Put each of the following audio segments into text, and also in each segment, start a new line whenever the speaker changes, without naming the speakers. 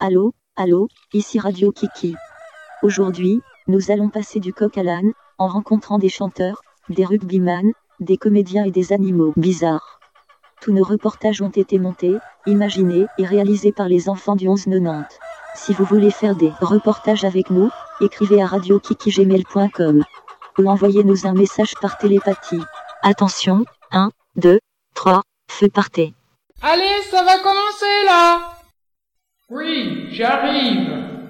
Allô, ici Radio Kiki. Aujourd'hui, nous allons passer du coq à l'âne, en rencontrant des chanteurs, des rugbyman, des comédiens et des animaux bizarres. Tous nos reportages ont été montés, imaginés et réalisés par les enfants du 11-90. Si vous voulez faire des reportages avec nous, écrivez à radiokiki@gmail.com ou envoyez-nous un message par télépathie. Attention, 1, 2, 3, feu partez.
Allez, ça va commencer là! Oui, j'arrive!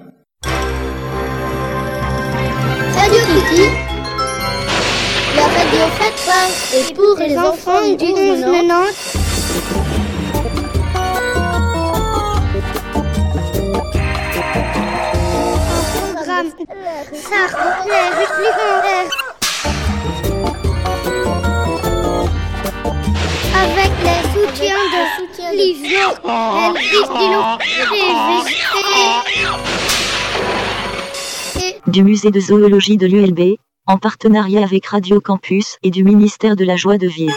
Radio Kiki, la radio faite par et pour les enfants du 11-90. Un programme sarcophaire supplémentaire avec les soutiens de Livio,
du musée de zoologie de l'ULB, en partenariat avec Radio Campus et du ministère de la Joie de Vivre.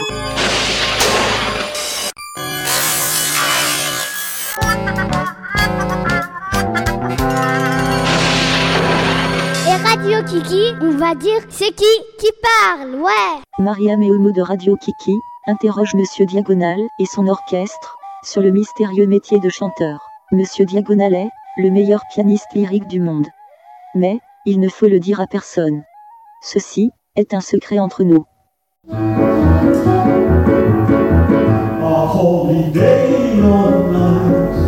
Et Radio Kiki, on va dire c'est qui parle, ouais.
Mariam et Omo de Radio Kiki interroge Monsieur Diagonal et son orchestre sur le mystérieux métier de chanteur. Monsieur Diagonal est le meilleur pianiste lyrique du monde. Mais il ne faut le dire à personne. Ceci est un secret entre nous.
A holy day on night.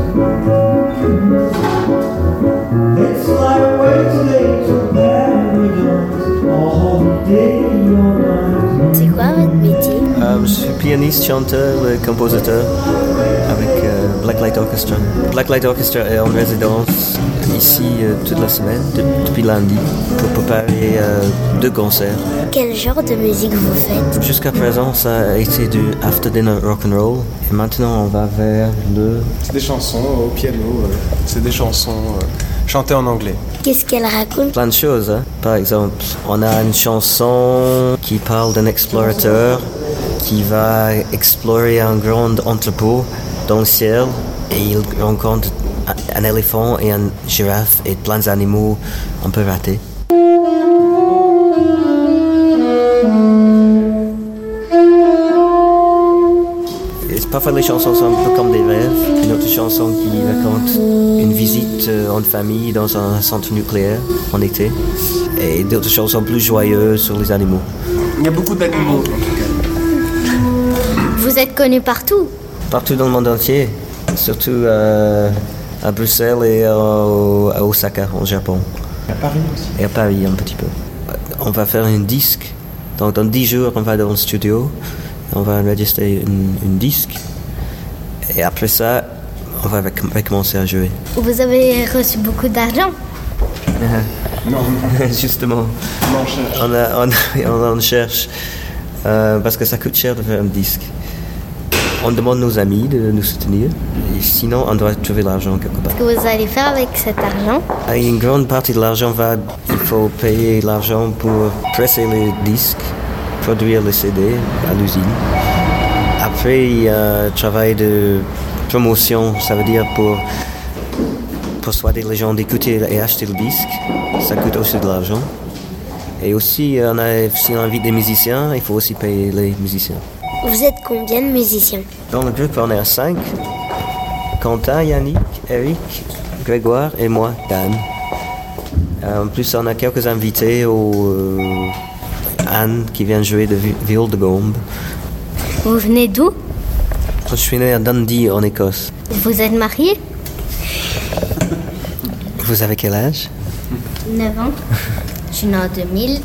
It's like waiting to paradise. A holy day on night.
C'est quoi votre métier?
Je suis pianiste, chanteur, compositeur avec Blacklight Orchestra. Blacklight Orchestra est en résidence ici toute la semaine, depuis lundi, pour préparer 2 concerts.
Quel genre de musique vous faites?
Jusqu'à présent, ça a été du after dinner rock'n'roll. Et maintenant, on va vers le...
C'est des chansons au piano, c'est des chansons chantées en anglais.
Qu'est-ce qu'elle raconte?
Plein de choses, hein. Par exemple, on a une chanson qui parle d'un explorateur qui va explorer un grand entrepôt dans le ciel et il rencontre un éléphant et une girafe et plein d'animaux un peu ratés. Et parfois les chansons sont un peu comme des rêves. Une autre chanson qui raconte une visite en famille dans un centre nucléaire en été. Et d'autres chansons plus joyeuses sur les animaux.
Il y a beaucoup d'animaux en tout cas.
Vous êtes connu partout?
Partout dans le monde entier, surtout à Bruxelles et à Osaka, au Japon.
À Paris aussi.
Et à Paris un petit peu. On va faire un disque. Donc dans 10 jours, on va dans le studio. On va enregistrer une disque. Et après ça, on va recommencer à jouer.
Vous avez reçu beaucoup d'argent?
Non.
Justement.
On en cherche.
On en cherche. Parce que ça coûte cher de faire un disque. On demande nos amis de nous soutenir. Et sinon, on doit trouver l'argent quelque part.
Qu'est-ce que vous allez faire avec cet argent?
Une grande partie de l'argent il faut payer l'argent pour presser les disques, produire les CD à l'usine. Après, il y a un travail de promotion, ça veut dire pour persuader les gens d'écouter et acheter le disque. Ça coûte aussi de l'argent. Et aussi, si on invite des musiciens, il faut aussi payer les musiciens.
Vous êtes combien de musiciens?
Dans le groupe, on est à 5. Quentin, Yannick, Eric, Grégoire et moi, Dan. En plus, on a quelques invités, Anne qui vient jouer de viol de gombe.
Vous venez d'où?
Je suis né à Dundee, en Écosse.
Vous êtes marié?
Vous avez quel âge?
9 ans. Je suis né en 2000.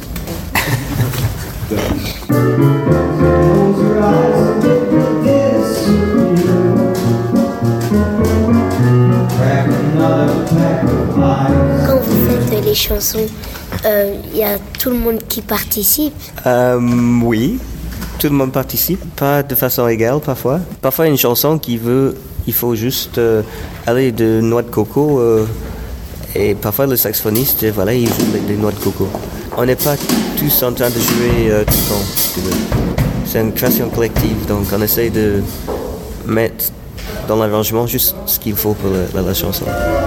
Quand vous faites les chansons, il y a tout le monde qui participe?
Oui, tout le monde participe, pas de façon égale parfois. Parfois une chanson il faut juste aller de noix de coco et parfois le saxophoniste, voilà, il joue des noix de coco. On n'est pas tous en train de jouer tout le temps, si tu veux. C'est une création collective, donc on essaie de mettre dans l'arrangement, juste ce qu'il faut pour la chanson.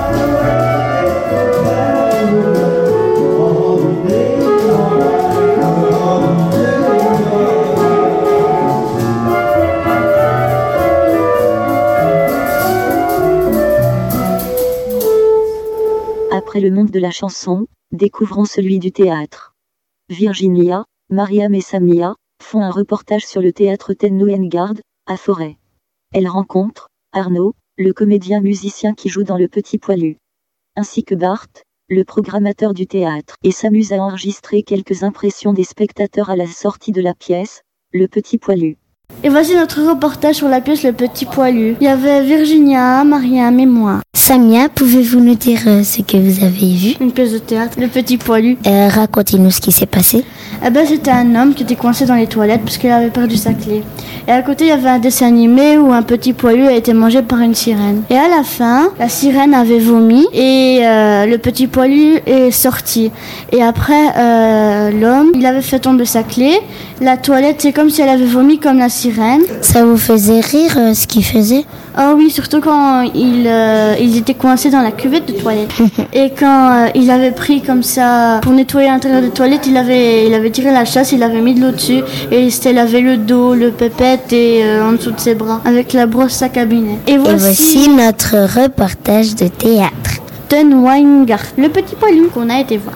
Après le monde de la chanson, découvrons celui du théâtre. Virginia, Mariam et Samia font un reportage sur le théâtre Ten Noengard, à Forêt. Elles rencontrent Arnaud, le comédien musicien qui joue dans Le Petit Poilu, ainsi que Bart, le programmateur du théâtre, et s'amusent à enregistrer quelques impressions des spectateurs à la sortie de la pièce, Le Petit Poilu.
Et voici notre reportage sur la pièce Le Petit Poilu. Il y avait Virginia, Mariam et moi.
Samia, pouvez-vous nous dire ce que vous avez vu?
Une pièce de théâtre, Le Petit Poilu.
Racontez-nous ce qui s'est passé.
C'était un homme qui était coincé dans les toilettes parce qu'il avait perdu sa clé. Et à côté, il y avait un dessin animé où un petit poilu a été mangé par une sirène. Et à la fin, la sirène avait vomi et le petit poilu est sorti. Et après, l'homme, il avait fait tomber sa clé. La toilette, c'est comme si elle avait vomi comme la sirène.
Ça vous faisait rire ce qu'il faisait?
Ah oui, surtout quand ils étaient coincés dans la cuvette de toilette. Et quand il avait pris comme ça pour nettoyer l'intérieur des toilettes, il avait tiré la chasse, il avait mis de l'eau dessus et il s'était lavé le dos, le pépette et en dessous de ses bras avec la brosse à cabinet. Et
voici notre reportage de théâtre.
Ten Noengard, Le Petit Poilu qu'on a été voir.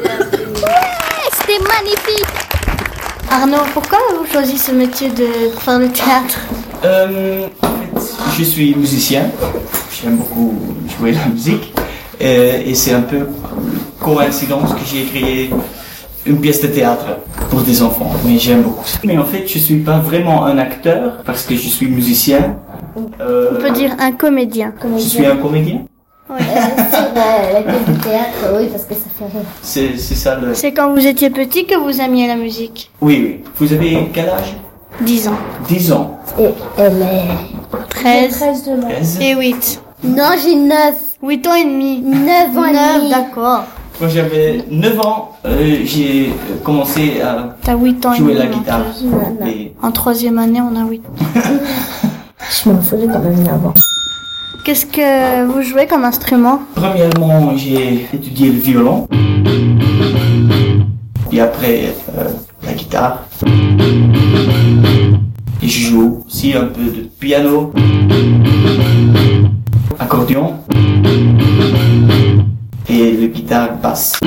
Ouais, c'était magnifique.
Arnaud, pourquoi avez-vous choisi ce métier de faire le théâtre?
En fait, je suis musicien. J'aime beaucoup jouer la musique. Et c'est un peu coïncidence que j'ai créé une pièce de théâtre pour des enfants. Mais j'aime beaucoup ça. Mais en fait, je suis pas vraiment un acteur parce que je suis musicien.
On peut dire un comédien.
Je suis un comédien.
Oui, la pièce de théâtre, oui, parce que ça fait rire.
C'est ça le...
C'est quand vous étiez petit que vous aimiez la musique?
Oui. Vous avez quel âge?
10 ans.
10 ans.
Et elle est...
13 et 8.
Non, j'ai 9.
8 ans et demi.
9 ans et
9,
demi.
d'accord.
Quand j'avais 9 ans, j'ai commencé à
T'as 8 ans et
jouer
demi.
la guitare. Et
En 3e année, on a 8 ans.
Je m'en souviens quand même avant.
Qu'est-ce que vous jouez comme instrument?
premièrement, j'ai étudié le violon. Et après, la guitare. Et je joue aussi un peu de piano, accordion et le guitare basse.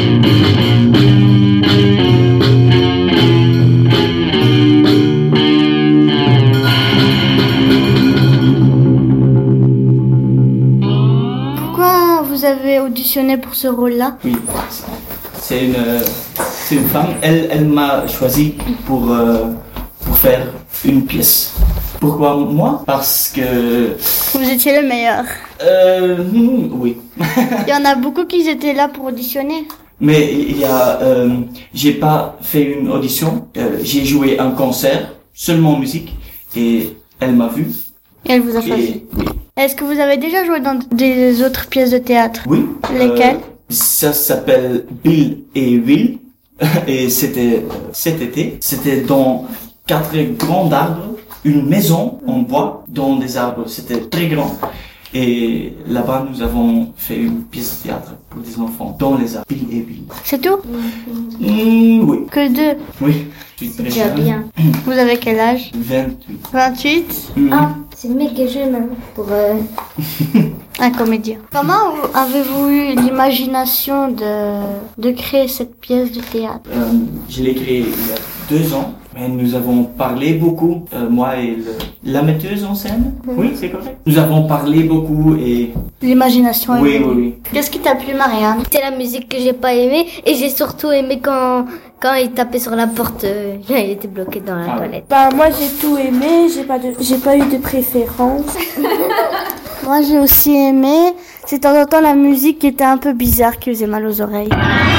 Pourquoi vous avez auditionné pour ce rôle-là?
Oui, c'est une femme. Elle m'a choisi pour faire une pièce. Pourquoi moi? Parce que...
Vous étiez le meilleur.
Oui.
Il y en a beaucoup qui étaient là pour auditionner.
Mais il y a... j'ai pas fait une audition. J'ai joué un concert, seulement musique. Et elle m'a vu.
Et elle vous a choisi.
Oui.
Est-ce que vous avez déjà joué dans des autres pièces de théâtre?
Oui.
Lesquelles?
Ça s'appelle Bill et Will. Et c'était cet été. C'était dans 4 grands arbres, une maison en bois dans des arbres. C'était très grand. Et là-bas, nous avons fait une pièce de théâtre pour des enfants dans les arbres. Bill et Will.
C'est tout?
Oui.
Que 2?
Oui. Je suis très jeune.
bien.
Vous avez quel âge?
28.
28?
Ah, c'est méga jeune hein, pour...
Un comédien. Comment avez-vous eu l'imagination de créer cette pièce de théâtre?
Je l'ai créé il y a 2 ans. Mais nous avons parlé beaucoup, moi et la metteuse en scène. Oui, c'est correct. Nous avons parlé beaucoup et...
L'imagination est
Oui,
venue.
oui.
Qu'est-ce qui t'a plu, Marianne?
C'est la musique que j'ai pas aimée et j'ai surtout aimé quand il tapait sur la porte, il était bloqué dans la toilette.
Moi j'ai tout aimé, j'ai pas eu de préférence.
Moi, j'ai aussi aimé. C'est de temps en temps la musique qui était un peu bizarre, qui faisait mal aux oreilles.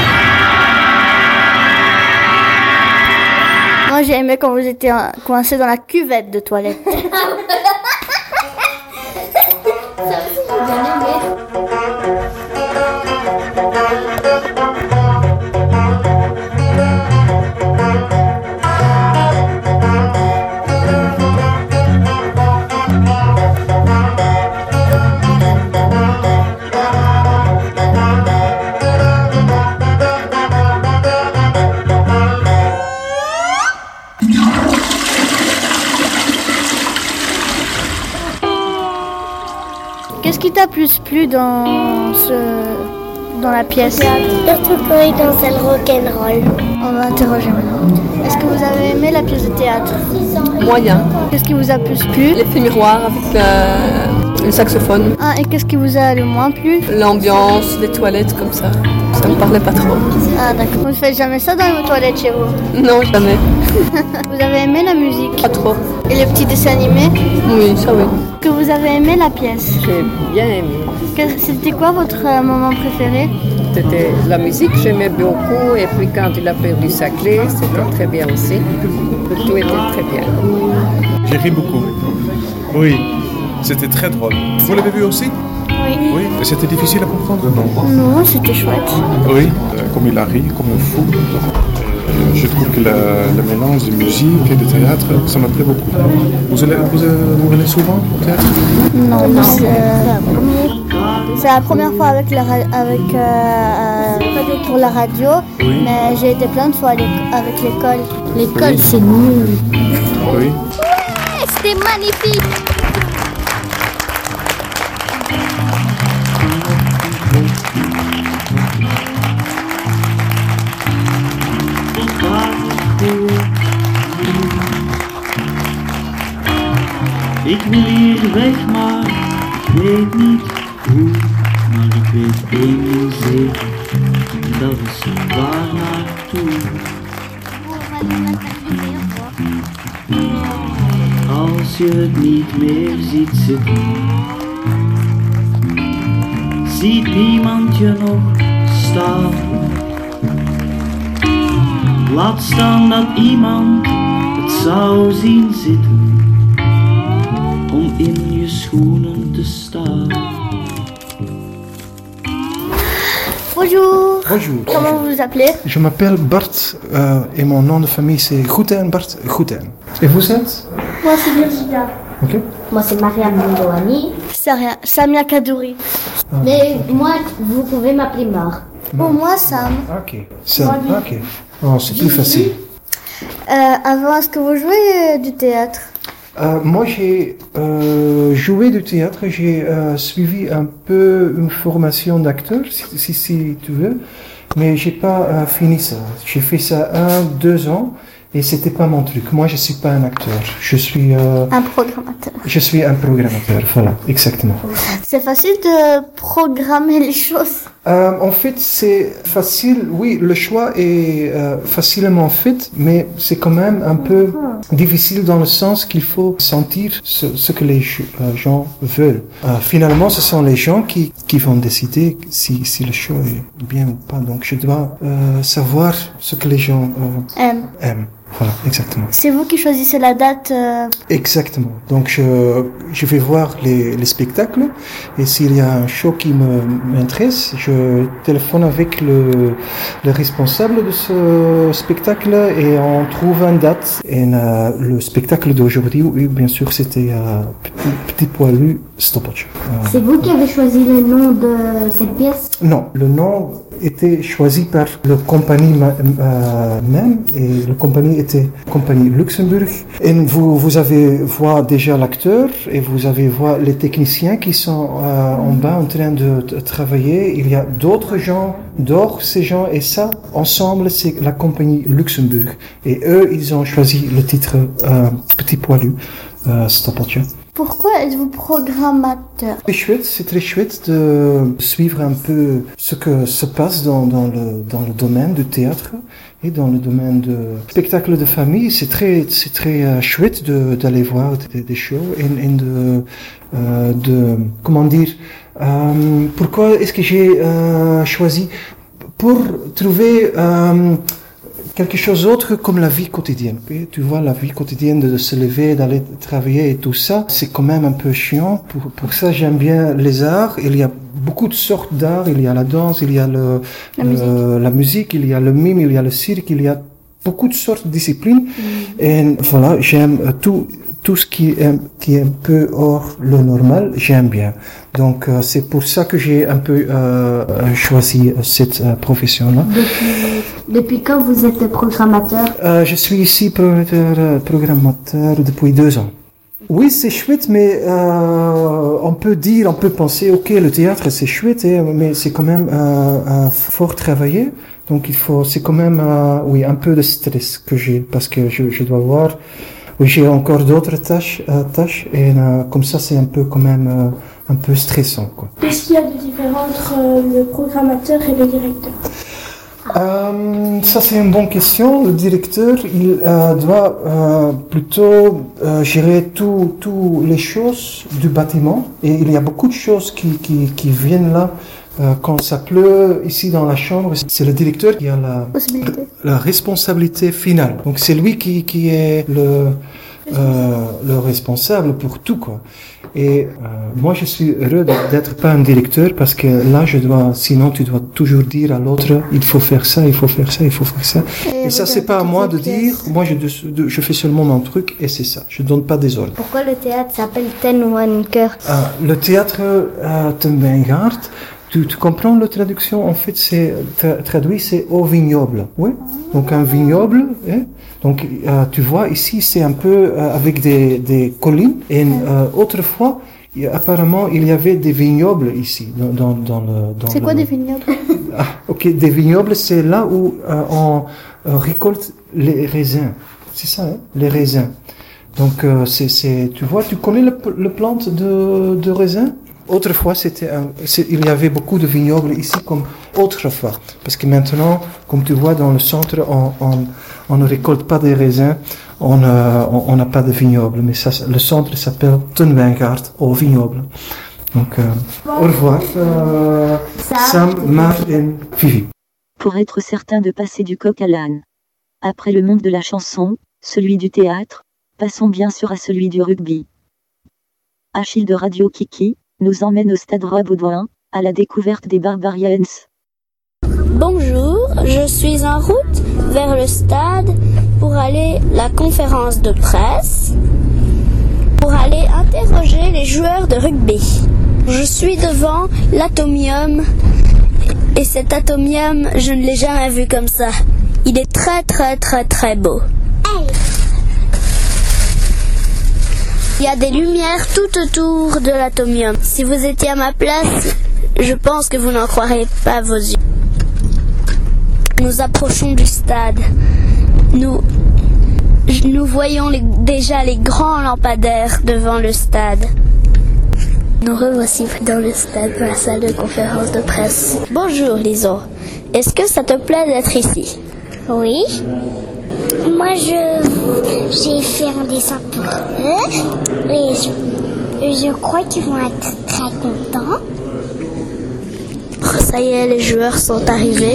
Moi, j'ai aimé quand vous étiez coincés dans la cuvette de toilette.
Ça aussi, j'ai bien aimé.
t'a plus plu dans la pièce?
Surtout quand il dansait le rock'n'roll.
On va interroger maintenant. Est-ce que vous avez aimé la pièce de théâtre?
Moyen.
Qu'est-ce qui vous a plus plu?
L'effet miroir avec le saxophone.
Ah, et qu'est-ce qui vous a le moins plu?
L'ambiance, les toilettes comme ça. Ça me parlait pas trop.
Ah d'accord. Vous ne faites jamais ça dans vos toilettes chez vous?
Non, jamais.
Vous avez aimé la musique?
Pas trop.
Et les petits dessins animés?
Oui, ça oui.
Que vous avez aimé la pièce?
J'ai bien aimé.
C'était quoi votre moment préféré?
C'était la musique, j'aimais beaucoup. Et puis quand il a perdu sa clé, c'était très bien aussi. Tout était très bien.
J'ai ri beaucoup. Oui, c'était très drôle. Vous l'avez vu aussi?
Oui.
Oui. Et c'était difficile à comprendre?
Non, c'était chouette.
Oui, comme il a ri, comme un fou. Je trouve que le mélange de musique et de théâtre, ça me plaît beaucoup. Vous venez souvent au théâtre?
Non, c'est la première fois pour la radio,
oui.
Mais j'ai été plein de fois avec l'école.
L'école, c'est nul.
Oui.
Ouais, c'était magnifique.
Ik wil hier weg, maar ik weet niet hoe. Maar ik weet één ding zeker, en dat is waar naartoe. Als je het niet meer ziet zitten, ziet niemand je nog staan. Laat staan dat iemand het zou zien zitten. Om in je schoenen te staan.
Bonjour.
Bonjour.
Comment vous vous appelez?
Je m'appelle Bart et mon nom de famille c'est Gouten, Bart Gouten. Et vous êtes?
Moi c'est Virginia.
Ok.
Moi c'est Mariam Mendouani.
Samia Kadouri.
Mais moi, vous pouvez m'appeler Mar.
Pour moi, Sam.
Ok. Sam, ok. Oh, c'est plus facile.
Avant, est-ce que vous jouez du théâtre?
Moi, j'ai joué du théâtre, j'ai suivi un peu une formation d'acteur, si tu veux, mais j'ai pas fini ça. J'ai fait ça 1-2 ans et c'était pas mon truc. Moi, je suis pas un acteur, je suis
un programmateur.
Je suis un programmateur, voilà, exactement.
C'est facile de programmer les choses.
En fait, c'est facile, oui, le choix est facilement fait, mais c'est quand même un peu difficile dans le sens qu'il faut sentir ce que les gens veulent. Finalement, ce sont les gens qui vont décider si le choix est bien ou pas. Donc, je dois savoir ce que les gens aiment. Voilà, exactement.
C'est vous qui choisissez la date
Exactement. Donc, je vais voir les spectacles et s'il y a un show qui m'intéresse, je téléphone avec le responsable de ce spectacle et on trouve une date. Et le spectacle d'aujourd'hui, oui, bien sûr, c'était Petit Poilu Stoppage.
C'est vous qui avez choisi le nom de cette pièce?
Non, le nom était choisi par la compagnie même et la compagnie était compagnie Luxembourg. Et vous avez voir déjà l'acteur et vous avez voir les techniciens qui sont en bas en train de travailler. Il y a d'autres gens, ces gens et ça ensemble c'est la compagnie Luxembourg. Et eux ils ont choisi le titre Petit Poilu Stoppeltje.
Pourquoi êtes-vous programmateur?
C'est très chouette de suivre un peu ce que se passe dans le domaine du théâtre et dans le domaine de spectacle de famille. C'est très chouette d'aller voir des shows et de comment dire, pourquoi est-ce que j'ai choisi pour trouver quelque chose d'autre comme la vie quotidienne. Tu vois, la vie quotidienne de se lever, d'aller travailler et tout ça, c'est quand même un peu chiant. Pour ça, j'aime bien les arts. Il y a beaucoup de sortes d'arts. Il y a la danse, il y a la musique, il y a le mime, il y a le cirque, il y a beaucoup de sortes de disciplines. Et voilà, j'aime tout ce qui est un peu hors le normal, j'aime bien. Donc c'est pour ça que j'ai un peu choisi cette profession-là.
Depuis quand vous êtes programmateur?
Je suis ici programmateur depuis 2 ans. Oui, c'est chouette, mais on peut penser, ok, le théâtre c'est chouette, mais c'est quand même fort travaillé. Donc c'est quand même, un peu de stress que j'ai, parce que je dois voir. Oui, j'ai encore d'autres tâches, et comme ça c'est un peu quand même un peu stressant, quoi.
Qu'est-ce qu'il y a de différent entre le programmateur et le directeur?
Ça c'est une bonne question. Le directeur, il doit plutôt gérer toutes les choses du bâtiment, et il y a beaucoup de choses qui viennent là. Quand ça pleut ici dans la chambre, c'est le directeur qui a la responsabilité finale. Donc c'est lui qui est le responsable pour tout, quoi. Et moi je suis heureux d'être pas un directeur, parce que là sinon tu dois toujours dire à l'autre, il faut faire ça, il faut faire ça, il faut faire ça. Et ça c'est pas à moi de dire, moi je fais seulement mon truc et c'est ça, je donne pas des ordres.
Pourquoi le théâtre s'appelle Ten Wanker?
Le théâtre Ten Wijngaard, tu comprends la traduction? En fait, c'est traduit, c'est au vignoble. Oui. Donc un vignoble. Donc tu vois ici, c'est un peu avec des collines. Et autrefois, apparemment, il y avait des vignobles ici dans
c'est quoi des vignobles?
Ok, des vignobles, c'est là où on récolte les raisins. C'est ça, les raisins. Donc tu vois, tu connais le plante de raisin? Autrefois, il y avait beaucoup de vignobles ici comme autrefois. Parce que maintenant, comme tu vois dans le centre, on ne récolte pas des raisins, on n'a pas de vignobles. Mais ça, le centre s'appelle Ten Wijngaard au vignoble. Donc, au revoir, Sam, Marc et Vivi.
Pour être certain de passer du coq à l'âne. Après le monde de la chanson, celui du théâtre, passons bien sûr à celui du rugby. Achille de Radio Kiki nous emmène au stade Roi-Baudouin, à la découverte des Barbarians.
Bonjour, je suis en route vers le stade pour aller à la conférence de presse, pour aller interroger les joueurs de rugby. Je suis devant l'Atomium, et cet Atomium, je ne l'ai jamais vu comme ça. Il est très très très très beau. Il y a des lumières tout autour de l'Atomium. Si vous étiez à ma place, je pense que vous n'en croirez pas vos yeux. Nous approchons du stade. Nous voyons déjà les grands lampadaires devant le stade. Nous revoici dans le stade, dans la salle de conférence de presse. Bonjour Lison, est-ce que ça te plaît d'être ici?
Oui. Moi, j'ai fait un dessin pour eux et je crois qu'ils vont être très contents.
Ça y est, les joueurs sont arrivés.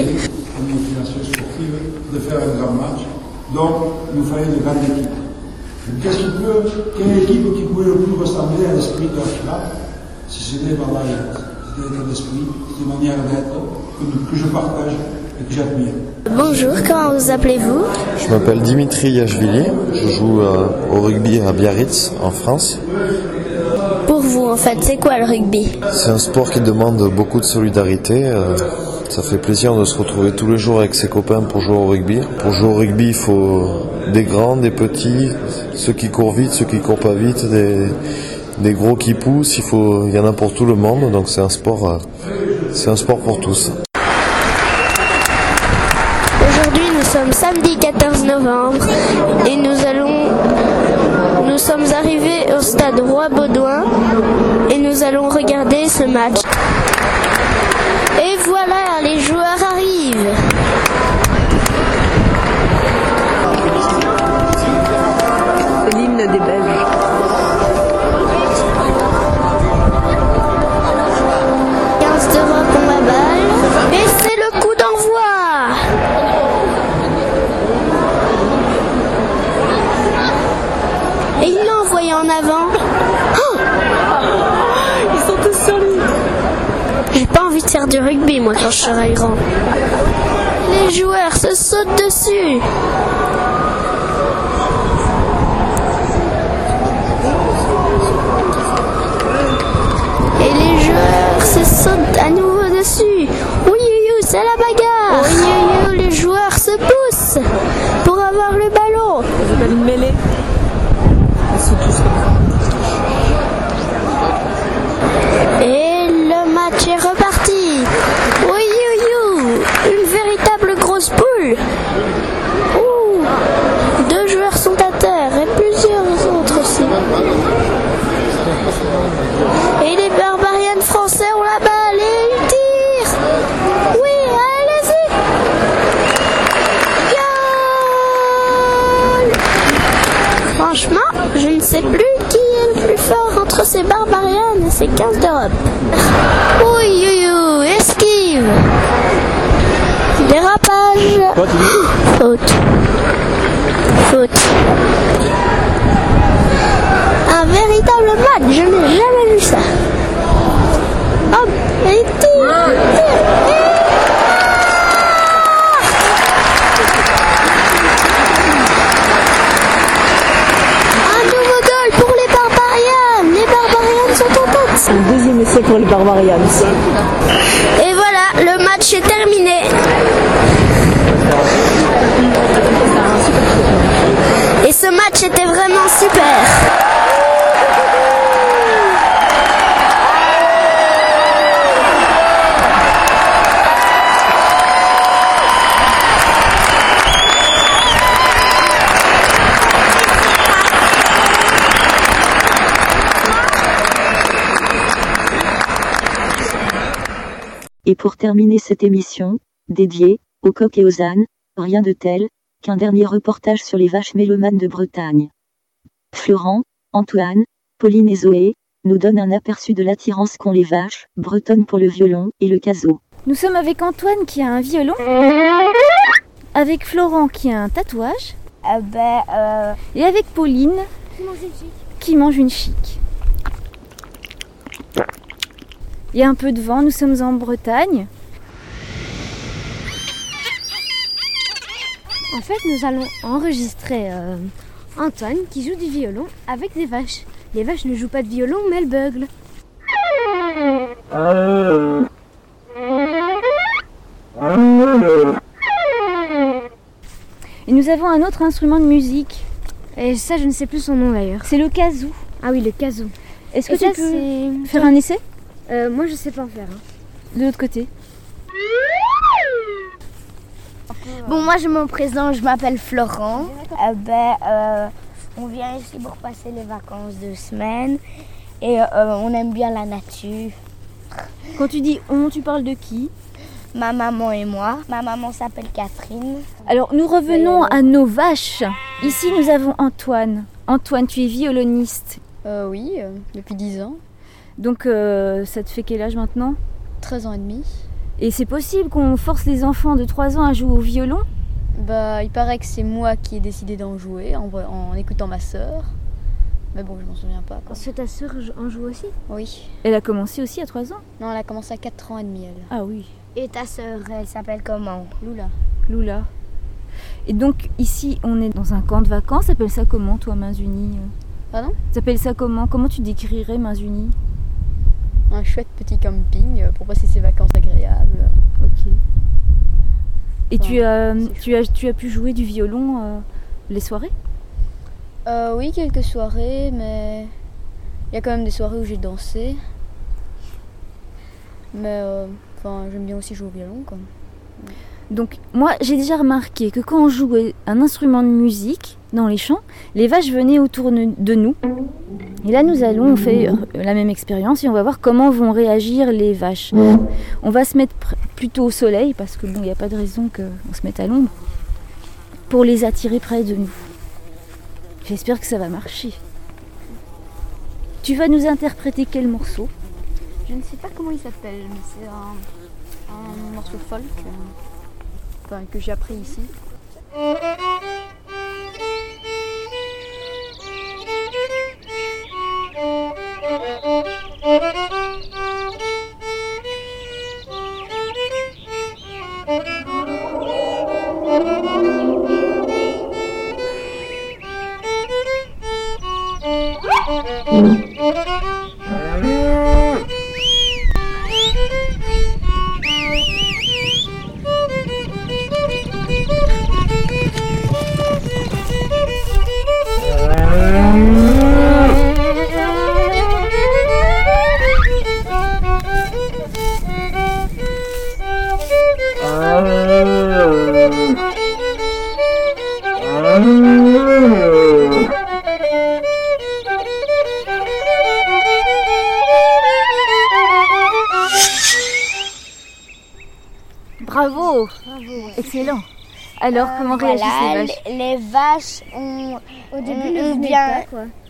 De faire un grand match, donc il nous fallait une grande équipe. Quelle équipe qui pouvait le plus ressembler à l'esprit de Club, si c'était par l'état d'esprit, cette manière d'être que je partage et que j'admire.
Bonjour, comment vous appelez-vous?
Je m'appelle Dimitri Yachvili, je joue au rugby à Biarritz, en France.
Pour vous, en fait, c'est quoi le rugby?
C'est un sport qui demande beaucoup de solidarité. Ça fait plaisir de se retrouver tous les jours avec ses copains pour jouer au rugby. Pour jouer au rugby, il faut des grands, des petits, ceux qui courent vite, ceux qui courent pas vite, des gros qui poussent. Il y en a pour tout le monde, donc c'est un sport pour tous.
Aujourd'hui, nous sommes samedi 14 novembre et nous sommes arrivés au stade Roi-Baudouin et nous allons regarder ce match. Et voilà, les joueurs arrivent.
C'est l'hymne des Belges.
d'Europe pour ma balle. Et c'est le coup d'envoi. Et il l'a envoyé en avant. Oh, ils sont tous sur lui. J'ai pas envie de faire du rugby, moi, quand je serai grand. Les joueurs se sautent dessus. Et les joueurs se sautent à nouveau dessus. Oui, c'est la bagarre. Oui, les joueurs se poussent pour avoir le ballon.
Une mêlée. Ils sont tous là.
sait plus qui est le plus fort entre ces barbarians et ces 15 d'Europe. Oui, esquive. Dérapage. Faute. Un véritable match, je n'ai jamais vu ça. Hop, et tire.
Un deuxième essai pour les Barbarians.
Et voilà, le match est terminé. Et ce match était vraiment super.
Et pour terminer cette émission, dédiée aux coqs et aux ânes, rien de tel qu'un dernier reportage sur les vaches mélomanes de Bretagne. Florent, Antoine, Pauline et Zoé nous donnent un aperçu de l'attirance qu'ont les vaches bretonnes pour le violon et le caso.
Nous sommes avec Antoine qui a un violon, avec Florent qui a un tatouage, et avec Pauline qui mange une chic. Il y a un peu de vent, nous sommes en Bretagne.
En fait, nous allons enregistrer Antoine qui joue du violon avec des vaches. Les vaches ne jouent pas de violon, mais elles beuglent.
Et nous avons un autre instrument de musique.
Et ça, je ne sais plus son nom d'ailleurs.
C'est le kazoo.
Ah oui, le kazoo.
Est-ce que tu peux faire un essai ?
Moi, je sais pas en faire.
De l'autre côté.
Bon, moi je me présente, je m'appelle Florent. On vient ici pour passer les vacances de semaine et on aime bien la nature.
Quand tu dis on, tu parles de qui ?
Ma maman et moi. Ma maman s'appelle Catherine.
Alors nous revenons à nos vaches. Ici nous avons Antoine. Antoine, tu es violoniste.
Oui, depuis 10 ans.
Donc ça te fait quel âge maintenant ?
13 ans et demi.
Et c'est possible qu'on force les enfants de 3 ans à jouer au violon ?
Bah, il paraît que c'est moi qui ai décidé d'en jouer en écoutant ma sœur. Mais bon, je m'en souviens pas.
Parce que ta sœur en joue aussi ?
Oui.
Elle a commencé aussi à 3 ans ?
Non, elle a commencé à 4 ans et demi, elle.
Ah oui.
Et ta sœur, elle s'appelle comment ?
Lula.
Et donc ici, on est dans un camp de vacances. Ça s'appelle ça comment, toi, Mains Unies ?
Pardon ?
Ça s'appelle ça comment ? Comment tu décrirais Mains Unies ?
Un chouette petit camping pour passer ses vacances agréables.
Ok. Et tu as pu jouer du violon les soirées ?
Oui, quelques soirées, mais il y a quand même des soirées où j'ai dansé. Mais j'aime bien aussi jouer au violon, quoi.
Donc moi j'ai déjà remarqué que quand on jouait un instrument de musique dans les champs, les vaches venaient autour de nous. Et là on fait la même expérience et on va voir comment vont réagir les vaches. On va se mettre plutôt au soleil parce que bon, il n'y a pas de raison qu'on se mette à l'ombre pour les attirer près de nous. J'espère que ça va marcher. Tu vas nous interpréter quel morceau ?
Je ne sais pas comment il s'appelle, mais c'est un morceau folk que j'ai appris ici.
Bravo. Excellent. Alors, comment réagissent les vaches ?
Les vaches ont, au début, bien,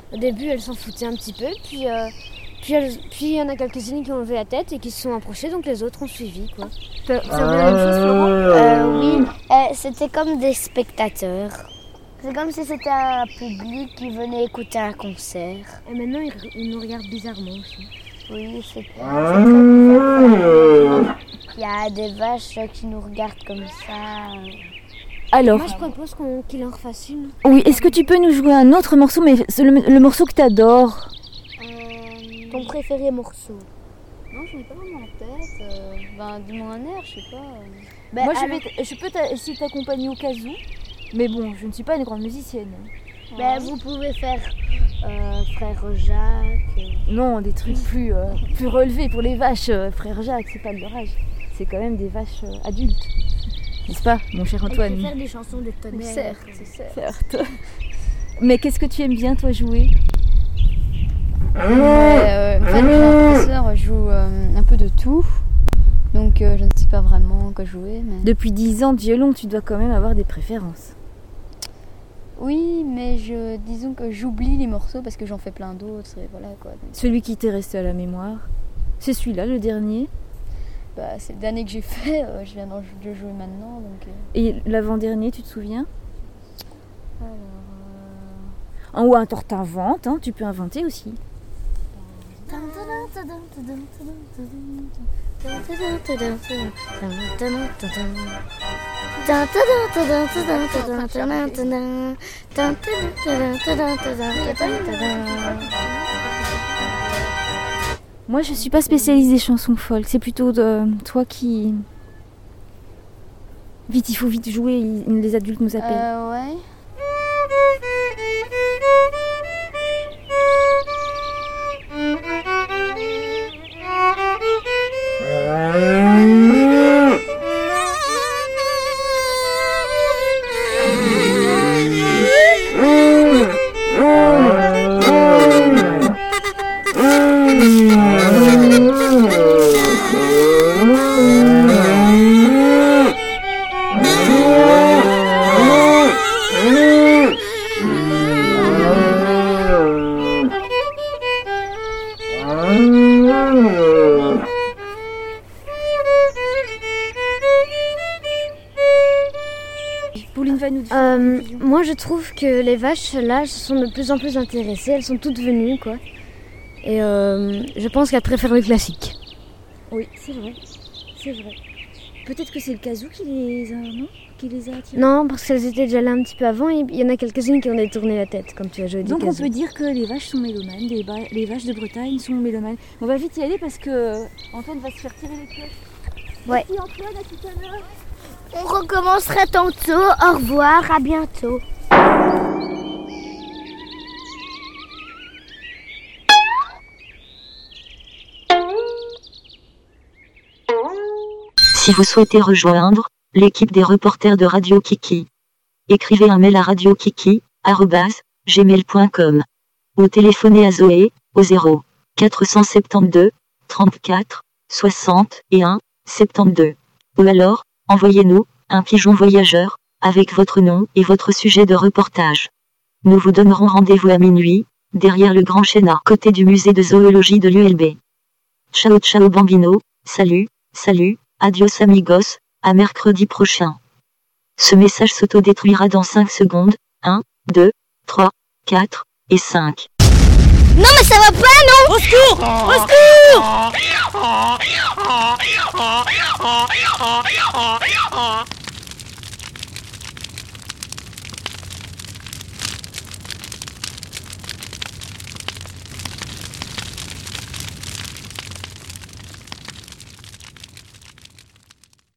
Au début, elles s'en foutaient un petit peu, puis il y en a quelques-unes qui ont levé la tête et qui se sont approchées, donc les autres ont suivi, quoi. Ça fait la même chose, Florent ?
Oui, c'était comme des spectateurs. C'est comme si c'était un public qui venait écouter un concert.
Et maintenant, ils nous regardent bizarrement aussi.
Oui, c'est très bizarre. Il y a des vaches qui nous regardent comme ça.
Alors,
moi, je propose qu'il en refasse une.
Oui, est-ce que tu peux nous jouer un autre morceau, mais c'est le morceau que tu adores?
Ton préféré morceau? Non, je n'ai pas vraiment en tête. Dis-moi un air, je sais pas.
Moi, je peux essayer de t'accompagner au cas où, mais bon, je ne suis pas une grande musicienne.
Vous pouvez faire Frère Jacques.
Non, des trucs plus relevés pour les vaches. Frère Jacques, c'est pas de leur âge. C'est quand même des vaches adultes. N'est-ce pas, mon cher Antoine?
On peut faire des chansons de tonnerre.
Certes. Mais qu'est-ce que tu aimes bien, toi, jouer?
En fait, mon professeur joue un peu de tout. Donc, je ne sais pas vraiment quoi jouer. Mais...
Depuis 10 ans de violon, tu dois quand même avoir des préférences.
Oui, mais disons que j'oublie les morceaux parce que j'en fais plein d'autres. Et voilà, quoi. Donc,
celui qui t'est resté à la mémoire, c'est celui-là, le dernier?
C'est le dernier que j'ai fait, je viens de jouer maintenant. Donc,
Et l'avant-dernier, tu te souviens? Ou un tort t'inventes, hein, tu peux inventer aussi. Moi, je suis pas spécialiste des chansons folk, c'est plutôt toi qui... Vite, il faut vite jouer, les adultes nous appellent.
Ouais.
Moi, je trouve que les vaches, là, sont de plus en plus intéressées. Elles sont toutes venues, quoi. Et je pense qu'elles préfèrent le classique.
Oui, c'est vrai. Peut-être que c'est le casou qui les a attirées.
Non, parce qu'elles étaient déjà là un petit peu avant et il y en a quelques-unes qui ont détourné la tête, comme tu as joué du
Donc
casou.
on peut dire que les vaches sont mélomanes, les vaches de Bretagne sont mélomanes. On va vite y aller parce que Antoine va se faire tirer les cloches.
Ouais.
Merci Antoine, à tout à l'heure.
On recommencera tantôt. Au revoir, à bientôt.
Si vous souhaitez rejoindre l'équipe des reporters de Radio Kiki, écrivez un mail à radiokiki@gmail.com ou téléphonez à Zoé au 0 472 34 61 72. Ou alors, envoyez-nous un pigeon voyageur avec votre nom et votre sujet de reportage. Nous vous donnerons rendez-vous à minuit, derrière le grand chénat, côté du musée de zoologie de l'ULB. Ciao ciao bambino, salut, adios amigos, à mercredi prochain. Ce message s'autodétruira dans 5 secondes, 1, 2, 3, 4 et 5.
Non mais ça va pas, non!
Au secours! Au secours!